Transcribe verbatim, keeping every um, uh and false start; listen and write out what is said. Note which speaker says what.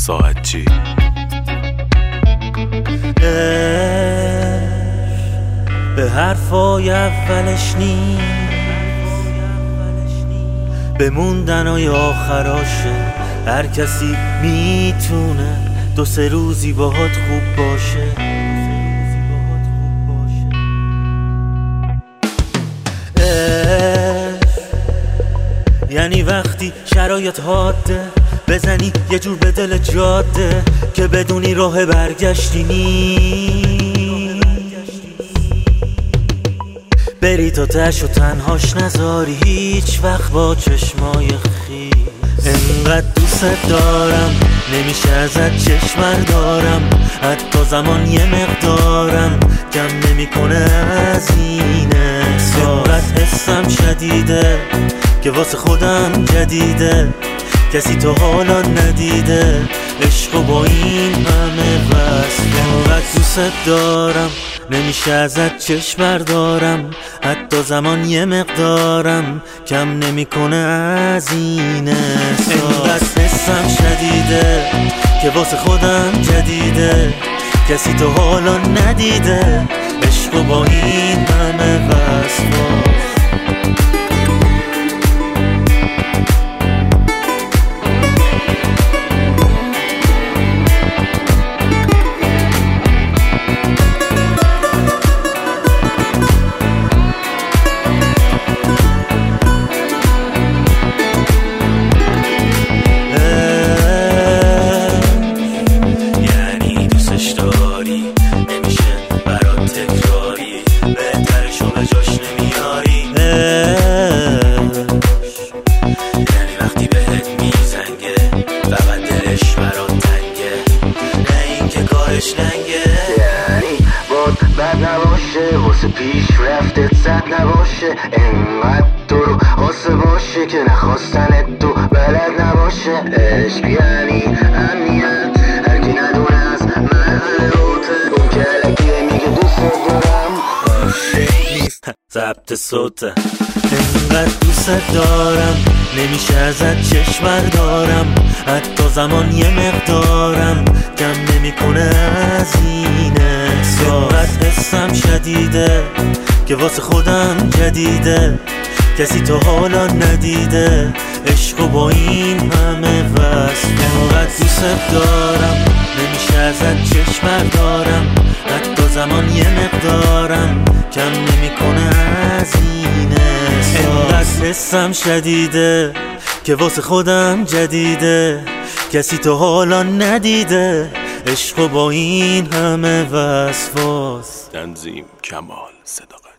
Speaker 1: ساعت چی؟
Speaker 2: به حرفای اولش نیست، به موندنای آخراشه. هر کسی میتونه دو سه روزی باهات خوب باشه. یعنی وقتی شرایط حاده بزنی یه جور به دل جاده که بدونی راه برگشتی نیست، بری تا تش و تنهاش نذاری هیچ وقت با چشمای خیس. انقدر دوست دارم نمیشه ازت چشم دارم، حتی زمان یه مقدارم کم نمیکنه از این احساس. انقدر حسم شدیده که واسه خودم جدیده، کسی تو حالا ندیده عشقو با این همه وصف. انقدر دوست دارم نمیشه ازت چشم بردارم، حتی زمان یه مقدارم کم نمیکنه از این احساس. انقدر حسم شدیده که واسه خودم جدیده، کسی تو حالا ندیده عشقو با این همه وصف.
Speaker 3: یعنی باد بد نباشه واسه پیش رفتت زد نباشه، انقدر تو رو آسه باشه که نخواستن تو بلد نباشه. عشق یعنی امنیت، هرکی ندونه از من روته، اون کلکیه میگه دوست دارم
Speaker 2: نیست ضبط صوته. انقدر دوست دارم نمیشه ازت چشم بردارم، حتی زمان یه مقدارم کم نمیکنه از این احساس. انقدر حسم شدیده که واسه خودم جدیده، کسی تو حالا ندیده عشقو با این همه وصف. انقدر دوست دارم نمیشه ازت چشم بردارم، حتی زمان یه مقدارم کم نمیکنه از این احساس. انقدر حسم شدیده که واسه خودم جدیده، کسی تو حالا ندیده عشقو با این همه وصفاست.
Speaker 1: تنظیم کمال صداقت.